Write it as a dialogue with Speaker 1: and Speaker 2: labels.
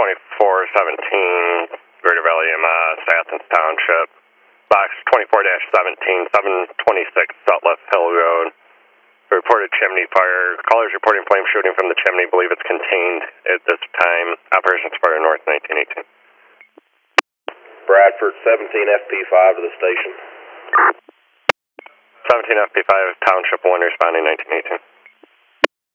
Speaker 1: 2417, Greater Valley EMS, Athens Township. Box 24-17, 726 South Left Hill Road. Reported chimney fire. Callers reporting flame shooting from the chimney. Believe it's contained at this time. Operations Fire North 1918.
Speaker 2: Bradford, 17 FP5 to the station.
Speaker 1: 17 FP5, Township 1 responding 1918.